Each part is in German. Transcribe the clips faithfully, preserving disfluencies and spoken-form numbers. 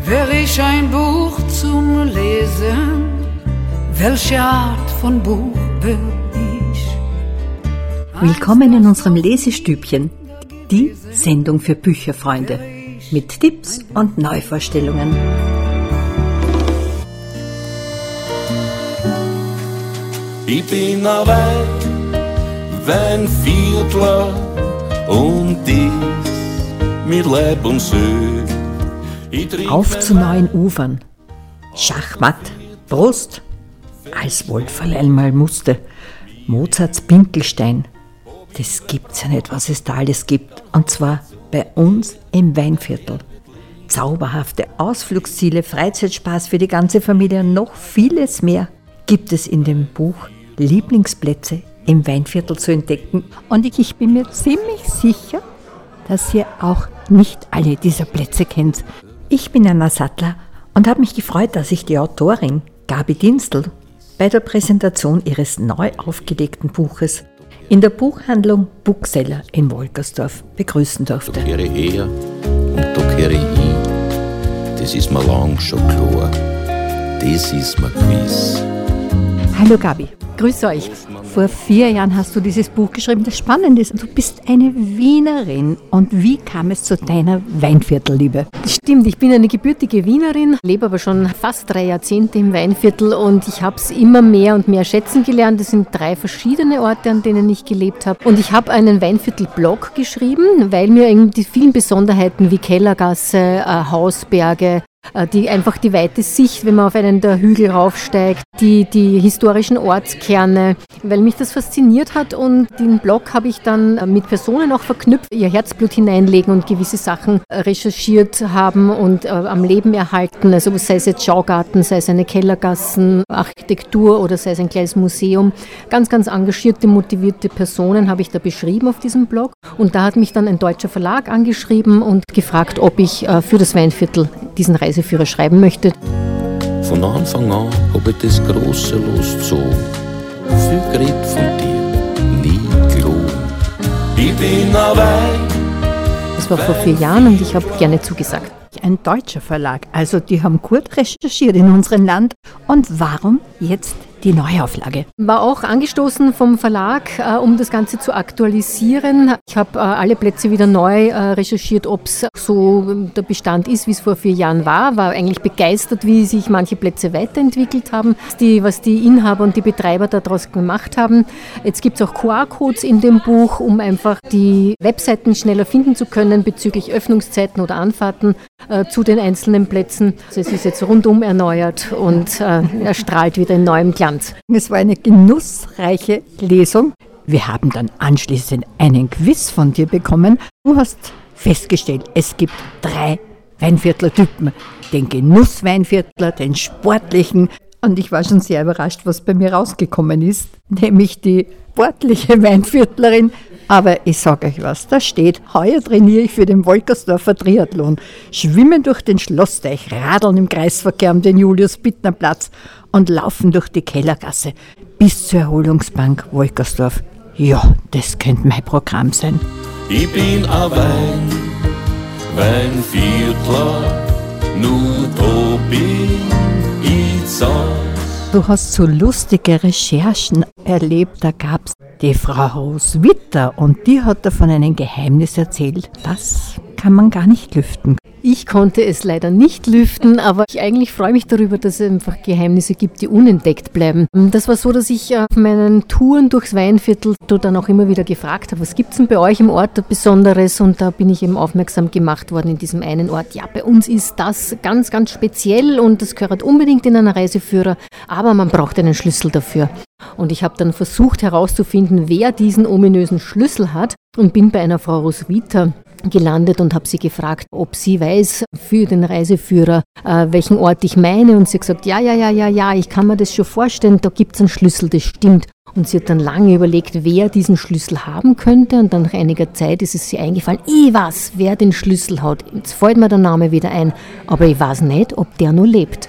Wär ich ein Buch zum Lesen, welche Art von Buch bin ich? Willkommen in unserem Lesestübchen, die Sendung für Bücherfreunde, mit Tipps und Neuvorstellungen. Ich bin ein Wein, Weinviertler und dies mit Leib und Seele. Auf zu neuen Ufern. Schachmatt, Prost, als Wolferl einmal musste. Mozarts Pinkelstein. Das gibt's ja nicht, was es da alles gibt. Und zwar bei uns im Weinviertel. Zauberhafte Ausflugsziele, Freizeitspaß für die ganze Familie und noch vieles mehr gibt es in dem Buch Lieblingsplätze im Weinviertel zu entdecken. Und ich bin mir ziemlich sicher, dass ihr auch nicht alle dieser Plätze kennt. Ich bin Anna Sattler und habe mich gefreut, dass ich die Autorin Gabi Dinstl bei der Präsentation ihres neu aufgelegten Buches in der Buchhandlung Bookseller in Wolkersdorf begrüßen durfte. Da kehre ich her und da kehre ich hin, das ist mir lang schon klar, das ist mir gewiss. Hallo Gabi, grüß euch. Vor vier Jahren hast du dieses Buch geschrieben, das spannend ist. Du bist eine Wienerin. Und wie kam es zu deiner Weinviertelliebe? Stimmt, ich bin eine gebürtige Wienerin, lebe aber schon fast drei Jahrzehnte im Weinviertel und ich habe es immer mehr und mehr schätzen gelernt. Es sind drei verschiedene Orte, an denen ich gelebt habe. Und ich habe einen Weinviertel-Blog geschrieben, weil mir die vielen Besonderheiten wie Kellergasse, äh, Hausberge, Die, einfach die weite Sicht, wenn man auf einen der Hügel raufsteigt, die, die historischen Ortskerne, weil mich das fasziniert hat und den Blog habe ich dann mit Personen auch verknüpft, ihr Herzblut hineinlegen und gewisse Sachen recherchiert haben und äh, am Leben erhalten, also sei es jetzt Schaugarten, sei es eine Kellergassen, Architektur oder sei es ein kleines Museum. Ganz, ganz engagierte, motivierte Personen habe ich da beschrieben auf diesem Blog und da hat mich dann ein deutscher Verlag angeschrieben und gefragt, ob ich äh, für das Weinviertel diesen Reiseführer schreiben möchte. Von Anfang an habe ich das große losgezogen. Viel geredet von dir, nie gelogen. Ich bin ein Wein. Das war vor vier Jahren und ich habe gerne zugesagt. Ein deutscher Verlag, also die haben gut recherchiert in unserem Land. Und warum jetzt die Neuauflage? War auch angestoßen vom Verlag, äh, um das Ganze zu aktualisieren. Ich habe äh, alle Plätze wieder neu äh, recherchiert, ob es so der Bestand ist, wie es vor vier Jahren war. War eigentlich begeistert, wie sich manche Plätze weiterentwickelt haben, die, was die Inhaber und die Betreiber daraus gemacht haben. Jetzt gibt es auch Q R-Codes in dem Buch, um einfach die Webseiten schneller finden zu können bezüglich Öffnungszeiten oder Anfahrten äh, zu den einzelnen Plätzen. Also es ist jetzt rundum erneuert und äh, erstrahlt wieder in neuem Glanz. Es war eine genussreiche Lesung. Wir haben dann anschließend einen Quiz von dir bekommen. Du hast festgestellt, es gibt drei Weinviertler-Typen. Den Genussweinviertler, den sportlichen. Und ich war schon sehr überrascht, was bei mir rausgekommen ist. Nämlich die sportliche Weinviertlerin. Aber ich sage euch was, da steht, heuer trainiere ich für den Wolkersdorfer Triathlon. Schwimmen durch den Schlossteich, radeln im Kreisverkehr um den Julius-Bittner-Platz und laufen durch die Kellergasse bis zur Erholungsbank Wolkersdorf. Ja, das könnte mein Programm sein. Ich bin ein Wein, Weinviertler, nur da bin ich saß. Du hast so lustige Recherchen erlebt, da gab es die Frau Roswitha und die hat davon ein Geheimnis erzählt. Das kann man gar nicht lüften. Ich konnte es leider nicht lüften, aber ich eigentlich freue mich darüber, dass es einfach Geheimnisse gibt, die unentdeckt bleiben. Das war so, dass ich auf meinen Touren durchs Weinviertel dann auch immer wieder gefragt habe, was gibt es denn bei euch im Ort Besonderes? Und da bin ich eben aufmerksam gemacht worden in diesem einen Ort. Ja, bei uns ist das ganz, ganz speziell und das gehört unbedingt in einen Reiseführer, aber man braucht einen Schlüssel dafür. Und ich habe dann versucht herauszufinden, wer diesen ominösen Schlüssel hat und bin bei einer Frau Roswitha gelandet und habe sie gefragt, ob sie weiß für den Reiseführer, äh, welchen Ort ich meine. Und sie hat gesagt, ja, ja, ja, ja, ja, ich kann mir das schon vorstellen, da gibt es einen Schlüssel, das stimmt. Und sie hat dann lange überlegt, wer diesen Schlüssel haben könnte. Und dann nach einiger Zeit ist es ihr eingefallen, ich weiß, wer den Schlüssel hat. Jetzt fällt mir der Name wieder ein, aber ich weiß nicht, ob der nur lebt.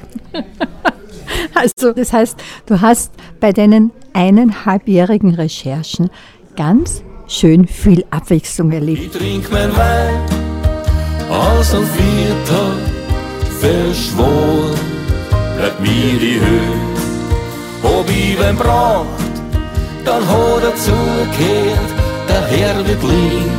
Also das heißt, du hast bei deinen eineinhalbjährigen Recherchen ganz schön viel Abwechslung erlebt. Ich trink mein Wein aus und Viertag verschworen, bleibt mir die Höhe. Hab ich wen braucht, dann hat er zugehört, der Herr wird lieb,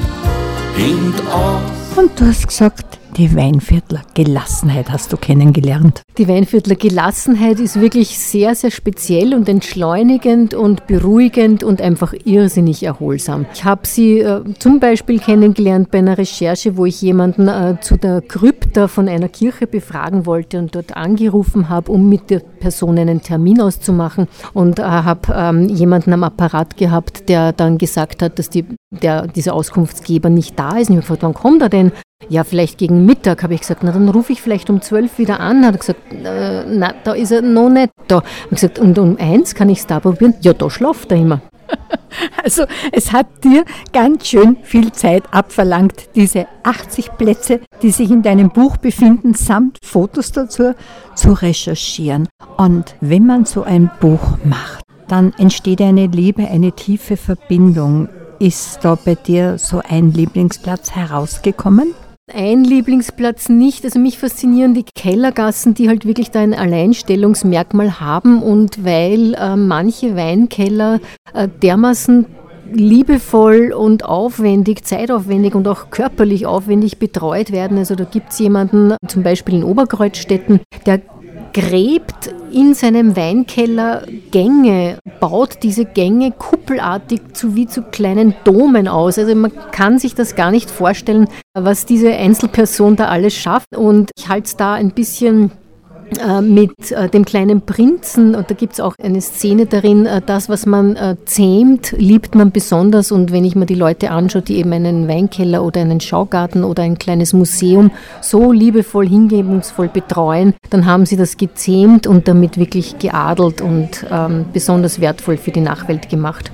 hint auf. Und du hast gesagt, die Weinviertler Gelassenheit hast du kennengelernt. Die Weinviertler Gelassenheit ist wirklich sehr, sehr speziell und entschleunigend und beruhigend und einfach irrsinnig erholsam. Ich habe sie äh, zum Beispiel kennengelernt bei einer Recherche, wo ich jemanden äh, zu der Krypta von einer Kirche befragen wollte und dort angerufen habe, um mit der Person einen Termin auszumachen, und äh, habe ähm, jemanden am Apparat gehabt, der dann gesagt hat, dass die, der, dieser Auskunftsgeber nicht da ist. Und ich habe gefragt, wann kommt er denn? Ja, vielleicht gegen Mittag, habe ich gesagt. Na, dann rufe ich vielleicht um zwölf wieder an. Hat er gesagt, äh, na, da ist er noch nicht da. Ich habe gesagt, und um eins kann ich es da probieren? Ja, da schlaft er immer. Also es hat dir ganz schön viel Zeit abverlangt, diese achtzig Plätze, die sich in deinem Buch befinden, samt Fotos dazu, zu recherchieren. Und wenn man so ein Buch macht, dann entsteht eine Liebe, eine tiefe Verbindung. Ist da bei dir so ein Lieblingsplatz herausgekommen? Ein Lieblingsplatz nicht. Also mich faszinieren die Kellergassen, die halt wirklich da ein Alleinstellungsmerkmal haben, und weil äh, manche Weinkeller äh, dermaßen liebevoll und aufwendig, zeitaufwendig und auch körperlich aufwendig betreut werden. Also da gibt es jemanden, zum Beispiel in Oberkreuzstetten, der gräbt in seinem Weinkeller Gänge, baut diese Gänge kuppelartig zu, wie zu kleinen Domen aus. Also man kann sich das gar nicht vorstellen, was diese Einzelperson da alles schafft. Und ich halte es da ein bisschen äh, mit äh, dem kleinen Prinzen, und da gibt es auch eine Szene darin, äh, das, was man äh, zähmt, liebt man besonders. Und wenn ich mir die Leute anschaue, die eben einen Weinkeller oder einen Schaugarten oder ein kleines Museum so liebevoll, hingebungsvoll betreuen, dann haben sie das gezähmt und damit wirklich geadelt und ähm, besonders wertvoll für die Nachwelt gemacht.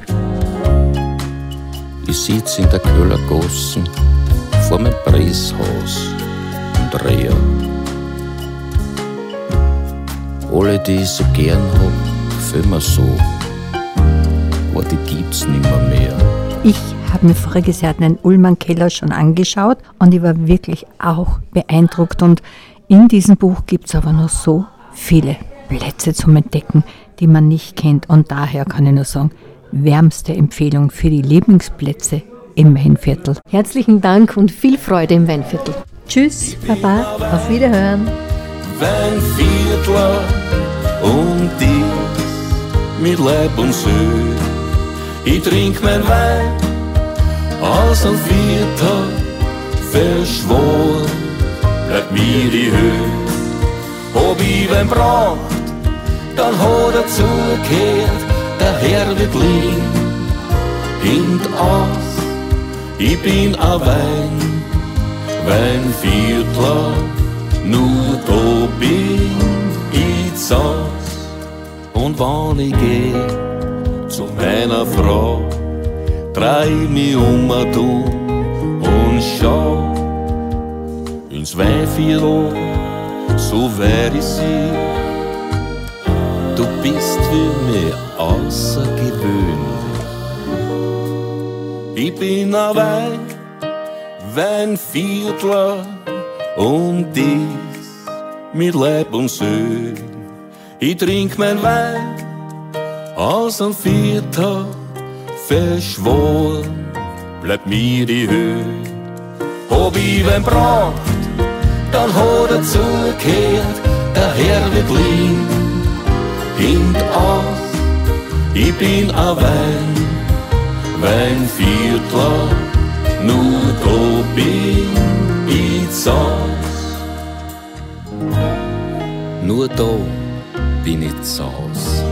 Ich sitz in der Köhler Gassen vor meinem Presshaus und drehe. Alle, die ich so gern hab, fühlen mir so, aber die gibt's nimmer mehr. Ich habe mir voriges Jahr den Ullmann-Keller schon angeschaut und ich war wirklich auch beeindruckt. Und in diesem Buch gibt es aber noch so viele Plätze zum Entdecken, die man nicht kennt. Und daher kann ich nur sagen, wärmste Empfehlung für die Lieblingsplätze im Weinviertel. Herzlichen Dank und viel Freude im Weinviertel. Tschüss, Baba, auf Wiederhören. Weinviertler und ich mit Leib und Seele. Ich trink mein Wein aus dem Viertel, verschworen bleibt mir die Höhe. Hab ich wen braucht, dann hat er zugehört, der Herr wird lieb, hint aus. Ich bin ein Wein, Weinviertler, nur da bin ich zu Haus. Und wenn ich geh zu meiner Frau, dreh ich mich um und schau ins Weinviertel, so weit ich sehe. Du bist für mich außergewöhnlich. Ich bin ein Wein, Weinviertler und dies mit Leib und Seele. Ich trink mein Wein aus dem Viertel, verschworen bleibt mir die Höhe. Hab ich wen braucht, dann hat er zugehört, der Herr wird lieb, hint aus. Ich bin ein Wein, Weinviertler, nur da bin ich zu Haus. Nur da bin ich zu Haus.